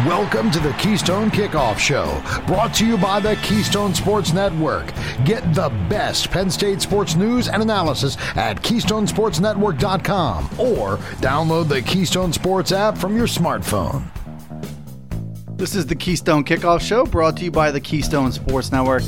Welcome to the Keystone Kickoff Show, brought to you by the Keystone Sports Network. Get the best Penn State sports news and analysis at KeystoneSportsNetwork.com or download the Keystone Sports app from your smartphone. This is the Keystone Kickoff Show, brought to you by the Keystone Sports Network,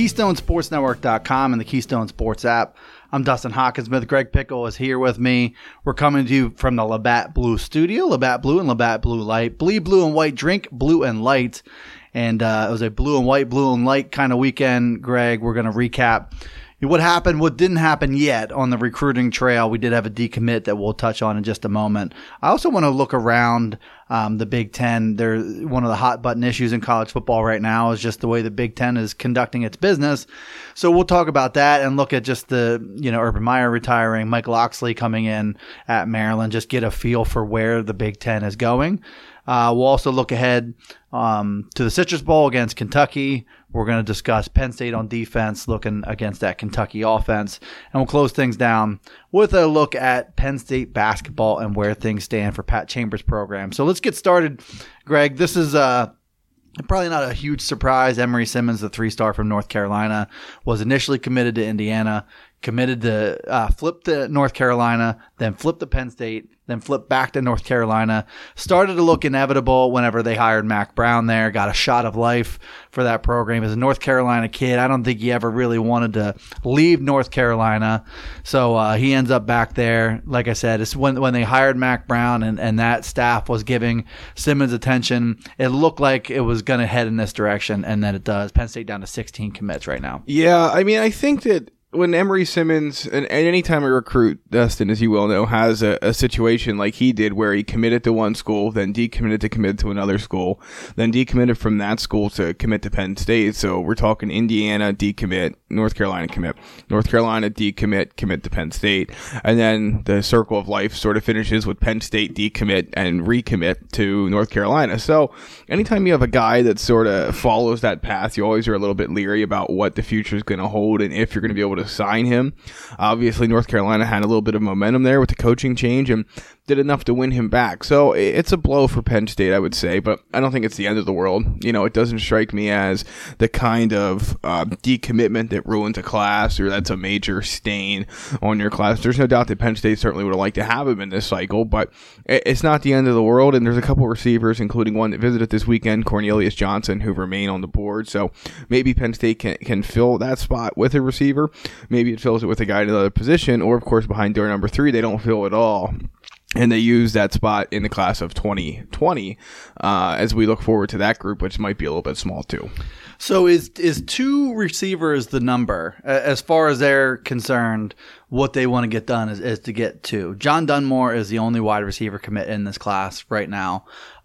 KeystoneSportsNetwork.com, and the Keystone Sports app. I'm Dustin Hawkinsmith. Greg Pickle is here with me. We're coming to you from the Labatt Blue studio, Labatt Blue and Labatt Blue Light. Bleed blue and white, drink blue and light. And it was a blue and light kind of weekend, Greg. We're going to recap what happened, what didn't happen yet on the recruiting trail. We did have a decommit that we'll touch on in just a moment. I also want to look around the Big Ten. One of the hot button issues in college football right now is just the way the Big Ten is conducting its business. So we'll talk about that and look at just the, Urban Meyer retiring, Mike Locksley coming in at Maryland, just get a feel for where the Big Ten is going. We'll also look ahead to the Citrus Bowl against Kentucky. We're going to discuss Penn State on defense, looking against that Kentucky offense. And we'll close things down with a look at Penn State basketball and where things stand for Pat Chambers' program. So let's get started, Greg. This is probably not a huge surprise. Emory Simmons, the 3-star from North Carolina, was initially committed to Indiana, committed to flip to North Carolina, then flip to Penn State, then flip back to North Carolina. Started to look inevitable whenever they hired Mack Brown there. Got a shot of life for that program. As a North Carolina kid, I don't think he ever really wanted to leave North Carolina. So he ends up back there. Like I said, it's when they hired Mack Brown and that staff was giving Simmons attention, it looked like it was going to head in this direction, and then it does. Penn State down to 16 commits right now. Yeah, I mean, I think that when Emory Simmons, and any time a recruit, Dustin, as you well know, has a situation like he did where he committed to one school, then decommitted to commit to another school, then decommitted from that school to commit to Penn State. So we're talking Indiana, decommit, North Carolina commit, North Carolina decommit, commit to Penn State. And then the circle of life sort of finishes with Penn State decommit and recommit to North Carolina. So anytime you have a guy that sort of follows that path, you always are a little bit leery about what the future is going to hold and if you're going to be able to sign him. Obviously, North Carolina had a little bit of momentum there with the coaching change and did enough to win him back. So it's a blow for Penn State, I would say, but I don't think it's the end of the world. It doesn't strike me as the kind of decommitment that ruins a class or that's a major stain on your class. There's no doubt that Penn State certainly would have liked to have him in this cycle, but it's not the end of the world. And there's a couple receivers, including one that visited this weekend, Cornelius Johnson, who remain on the board. So maybe Penn State can fill that spot with a receiver. Maybe it fills it with a guy in another position, or of course behind door number 3, they don't fill it all. And they use that spot in the class of 2020 as we look forward to that group, which might be a little bit small too. So is 2 receivers the number? As far as they're concerned, what they want to get done is to get 2. John Dunmore is the only wide receiver commit in this class right now.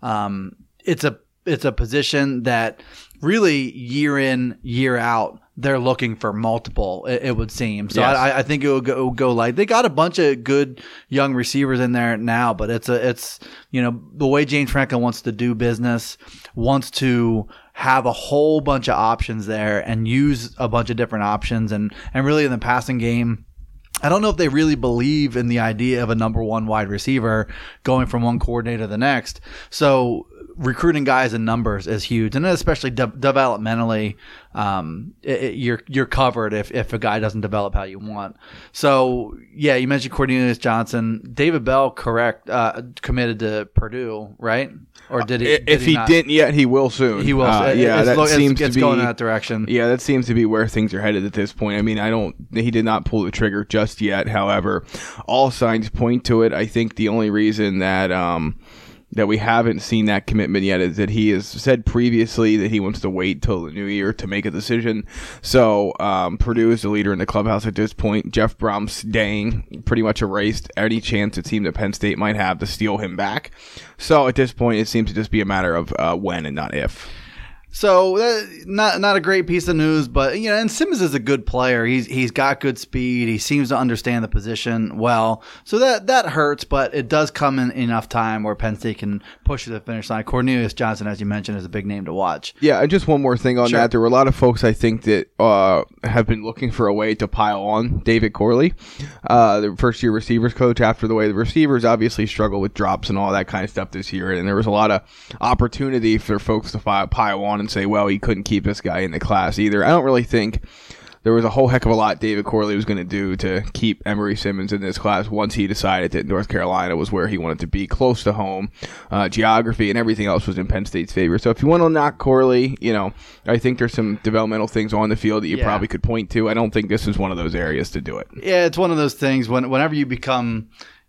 It's a position that really year in, year out, they're looking for multiple, it would seem. So yes. I think it will go light. They got a bunch of good young receivers in there now, but it's the way James Franklin wants to do business, wants to have a whole bunch of options there and use a bunch of different options and really in the passing game. I don't know if they really believe in the idea of a number 1 wide receiver going from one coordinator to the next. So recruiting guys in numbers is huge, and especially developmentally, you're covered if a guy doesn't develop how you want. So yeah, you mentioned Cornelius Johnson, David Bell, committed to Purdue, right? Or did he? If he didn't yet, he will soon. He will. It's going in that direction. Yeah, that seems to be where things are headed at this point. I mean, he did not pull the trigger just yet. However, all signs point to it. I think the only reason that we haven't seen that commitment yet is that he has said previously that he wants to wait till the new year to make a decision. So Purdue is the leader in the clubhouse at this point. Jeff Brom staying pretty much erased any chance it seemed that Penn State might have to steal him back. So at this point, it seems to just be a matter of when and not if. So not a great piece of news, but and Simmons is a good player. He's got good speed. He seems to understand the position well. So that hurts, but it does come in enough time where Penn State can push to the finish line. Cornelius Johnson, as you mentioned, is a big name to watch. Yeah, and just one more thing on that. There were a lot of folks, I think, that have been looking for a way to pile on David Corley, the first-year receivers coach, after the way the receivers obviously struggle with drops and all that kind of stuff this year. And there was a lot of opportunity for folks to pile on and say, well, he couldn't keep this guy in the class either. I don't really think there was a whole heck of a lot David Corley was going to do to keep Emory Simmons in this class once he decided that North Carolina was where he wanted to be, close to home. Geography and everything else was in Penn State's favor. So if you want to knock Corley, I think there's some developmental things on the field that you probably could point to. I don't think this is one of those areas to do it. Yeah, it's one of those things whenever you become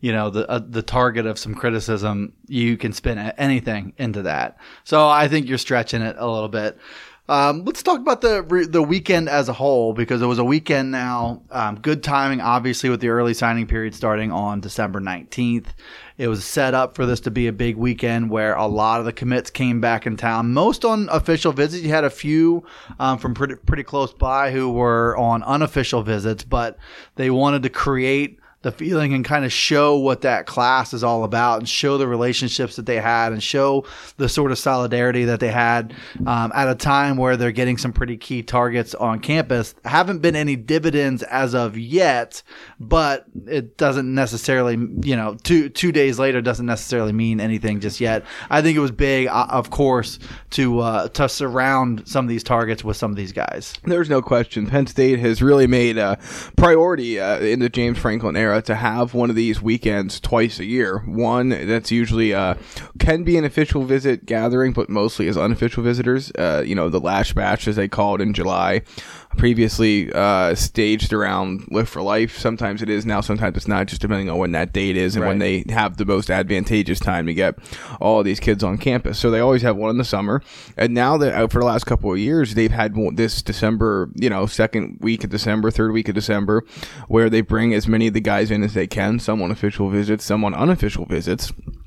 the target of some criticism, you can spin anything into that. So I think you're stretching it a little bit. Let's talk about the weekend as a whole, because it was a weekend now. Good timing, obviously, with the early signing period starting on December 19th. It was set up for this to be a big weekend where a lot of the commits came back in town, most on official visits. You had a few from pretty close by who were on unofficial visits, but they wanted to create the feeling and kind of show what that class is all about and show the relationships that they had and show the sort of solidarity that they had at a time where they're getting some pretty key targets on campus. Haven't been any dividends as of yet, but it doesn't necessarily, 2 days later doesn't necessarily mean anything just yet. I think it was big, of course, to surround some of these targets with some of these guys. There's no question. Penn State has really made a priority in the James Franklin era to have one of these weekends twice a year. One that's usually can be an official visit gathering, but mostly as unofficial visitors. The Lash Bash, as they call it, in July. Previously staged around Live for Life. Sometimes it is now, sometimes it's not, just depending on when that date is and when they have the most advantageous time to get all of these kids on campus. So they always have one in the summer. And now that for the last couple of years, they've had this December, second week of December, third week of December, where they bring as many of the guys in as they can, some on official visits, some on unofficial visits.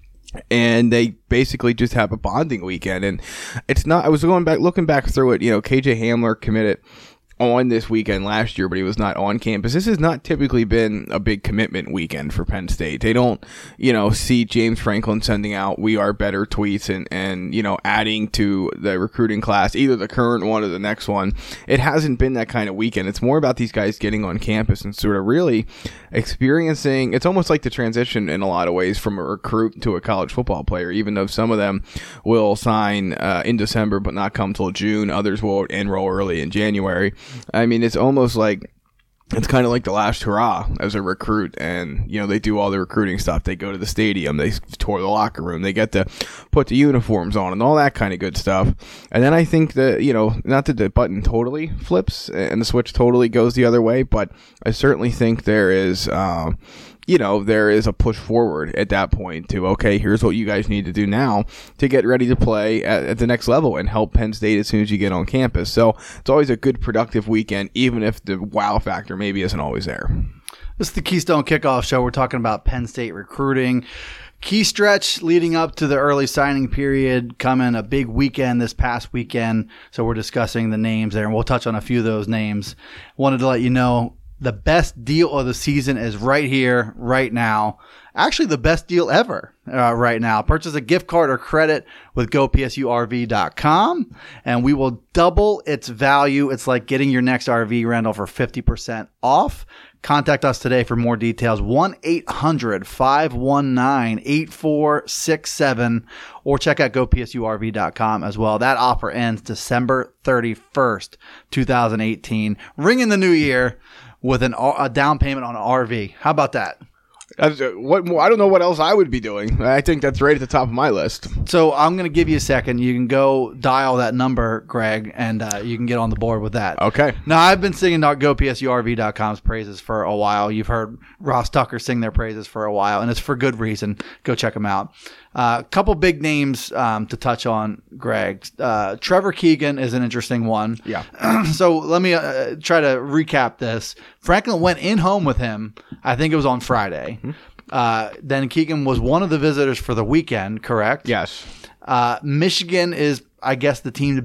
And they basically just have a bonding weekend. And it's not, I was looking back through it, KJ Hamler committed on this weekend last year, but he was not on campus. This has not typically been a big commitment weekend for Penn State. They don't, see James Franklin sending out "We Are Better" tweets and adding to the recruiting class, either the current one or the next one. It hasn't been that kind of weekend. It's more about these guys getting on campus and sort of really experiencing. It's almost like the transition in a lot of ways from a recruit to a college football player, even though some of them will sign in December but not come till June. Others will enroll early in January. I mean, it's almost like it's kind of like the last hurrah as a recruit, and they do all the recruiting stuff. They go to the stadium, they tour the locker room, they get to put the uniforms on and all that kind of good stuff. And then I think that not that the button totally flips and the switch totally goes the other way, but I certainly think there is there is a push forward at that point to, okay, here's what you guys need to do now to get ready to play at the next level and help Penn State as soon as you get on campus. So it's always a good, productive weekend, even if the wow factor maybe isn't always there. This is the Keystone Kickoff Show. We're talking about Penn State recruiting. Key stretch leading up to the early signing period, coming a big weekend this past weekend. So we're discussing the names there, and we'll touch on a few of those names. Wanted to let you know the best deal of the season is right here, right now. Actually, the best deal ever right now. Purchase a gift card or credit with GoPSURV.com, and we will double its value. It's like getting your next RV rental for 50% off. Contact us today for more details. 1-800-519-8467, or check out GoPSURV.com as well. That offer ends December 31st, 2018. Ring in the new year with a down payment on an RV. How about that? What more? I don't know what else I would be doing. I think that's right at the top of my list. So I'm going to give you a second. You can go dial that number, Greg, and you can get on the board with that. Okay. Now, I've been singing GoPSURV.com's praises for a while. You've heard Ross Tucker sing their praises for a while, and it's for good reason. Go check them out. A couple big names to touch on, Greg. Trevor Keegan is an interesting one. Yeah. So let me try to recap this. Franklin went in home with him. I think it was on Friday. Mm-hmm. Then Keegan was one of the visitors for the weekend, correct? Yes. Michigan is, I guess, the team to beat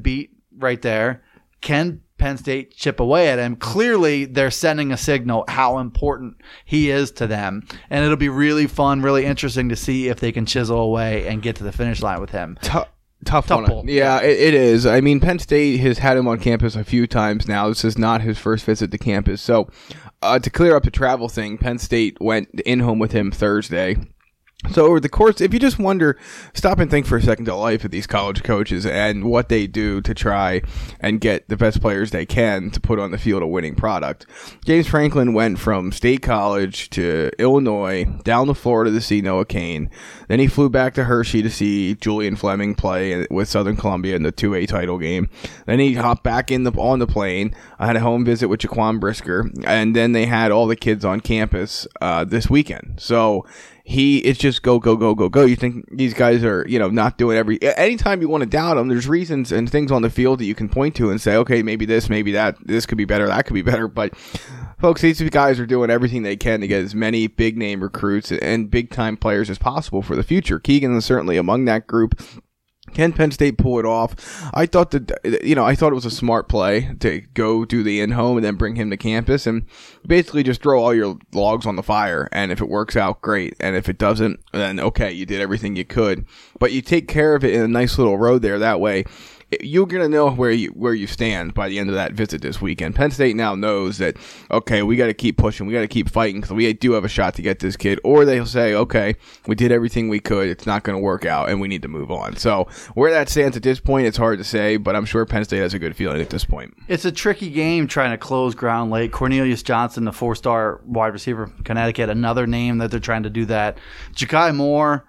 right there. Can Penn State chip away at him? Clearly, they're sending a signal how important he is to them. And it'll be really fun, really interesting to see if they can chisel away and get to the finish line with him. Tough one. pull. Yeah, it is. I mean, Penn State has had him on campus a few times now. This is not his first visit to campus. So to clear up the travel thing, Penn State went in-home with him Thursday. So over the course, if you just wonder, stop and think for a second to life of these college coaches and what they do to try and get the best players they can to put on the field a winning product. James Franklin went from State College to Illinois, down to Florida to see Noah Cain. Then he flew back to Hershey to see Julian Fleming play with Southern Columbia in the 2A title game. Then he hopped back on the plane. I had a home visit with Jaquan Brisker, and then they had all the kids on campus this weekend. So it's just go. You think these guys are, not doing anytime you want to doubt them, there's reasons and things on the field that you can point to and say, okay, maybe this, maybe that, this could be better, that could be better. But folks, these guys are doing everything they can to get as many big name recruits and big time players as possible for the future. Keegan is certainly among that group. Can Penn State pull it off? I thought it was a smart play to go do the in-home and then bring him to campus and basically just throw all your logs on the fire. And if it works out, great. And if it doesn't, then okay, you did everything you could. But you take care of it in a nice little road there. That way, you're going to know where you stand by the end of that visit this weekend. Penn State now knows that, okay, we got to keep pushing. We got to keep fighting because we do have a shot to get this kid. Or they'll say, okay, we did everything we could. It's not going to work out, and we need to move on. So where that stands at this point, it's hard to say, but I'm sure Penn State has a good feeling at this point. It's a tricky game trying to close ground late. Cornelius Johnson, the 4-star wide receiver from Connecticut, another name that they're trying to do that. Ja'Kai Moore,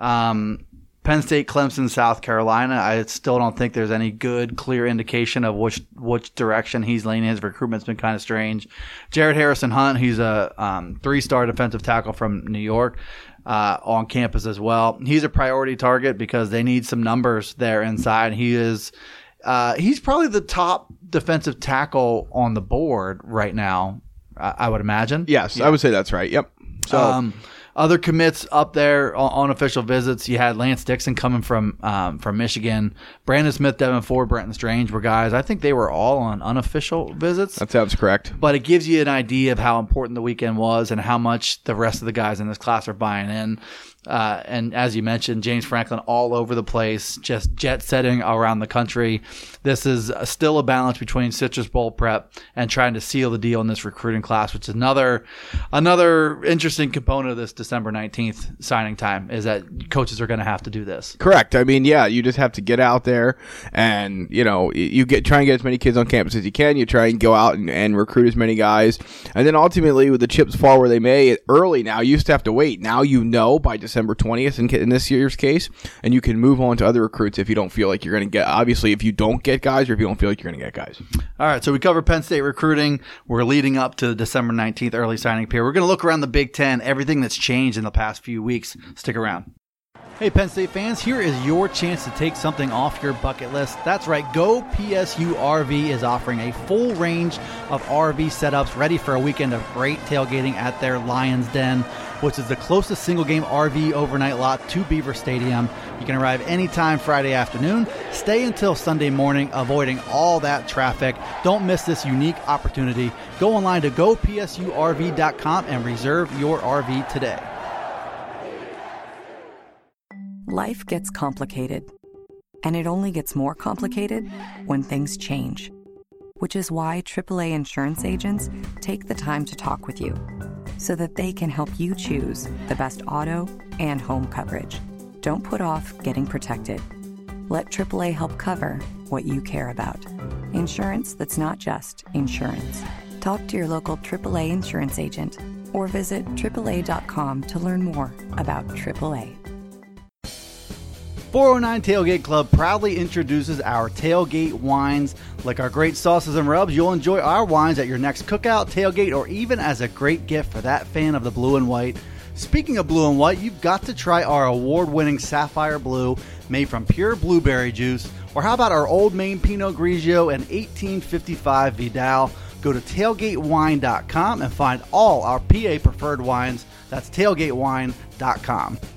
Penn State, Clemson, South Carolina. I still don't think there's any good, clear indication of which direction he's leaning. His recruitment's been kind of strange. Jared Harrison Hunt, he's a 3-star defensive tackle from New York, on campus as well. He's a priority target because they need some numbers there inside. He's probably the top defensive tackle on the board right now, I would imagine. Yes, yeah. I would say that's right. Yep. So. Other commits up there on official visits, you had Lance Dixon coming from Michigan. Brandon Smith, Devin Ford, Brenton Strange were guys. I think they were all on unofficial visits. That sounds correct. But it gives you an idea of how important the weekend was and how much the rest of the guys in this class are buying in. And as you mentioned, James Franklin all over the place, just jet setting around the country. This is still a balance between Citrus Bowl prep and trying to seal the deal in this recruiting class, which is another interesting component of this December 19th signing time, is that coaches are going to have to do this. Correct. I mean, yeah, you just have to get out there and, you try and get as many kids on campus as you can. You try and go out and recruit as many guys. And then ultimately, with the chips fall where they may, early now, you used to have to wait. Now by December 20th in this year's case, and you can move on to other recruits if you don't feel like you're going to get, obviously, if you don't get guys or if you don't feel like you're going to get guys. All right, so we covered Penn State recruiting. We're leading up to the December 19th early signing period. We're going to look around the Big Ten, everything that's changed in the past few weeks. Stick around. Hey, Penn State fans, here is your chance to take something off your bucket list. That's right, Go PSU RV is offering a full range of RV setups ready for a weekend of great tailgating at their Lions Den, which is the closest single-game RV overnight lot to Beaver Stadium. You can arrive anytime Friday afternoon, stay until Sunday morning, avoiding all that traffic. Don't miss this unique opportunity. Go online to gopsurv.com and reserve your RV today. Life gets complicated, and it only gets more complicated when things change, which is why AAA insurance agents take the time to talk with you so that they can help you choose the best auto and home coverage. Don't put off getting protected. Let AAA help cover what you care about. Insurance that's not just insurance. Talk to your local AAA insurance agent or visit AAA.com to learn more about AAA. 409 Tailgate Club proudly introduces our tailgate wines. Like our great sauces and rubs, you'll enjoy our wines at your next cookout, tailgate, or even as a great gift for that fan of the blue and white. Speaking of blue and white, you've got to try our award-winning Sapphire Blue made from pure blueberry juice. Or how about our Old Main Pinot Grigio and 1855 Vidal? Go to tailgatewine.com and find all our PA preferred wines. That's tailgatewine.com.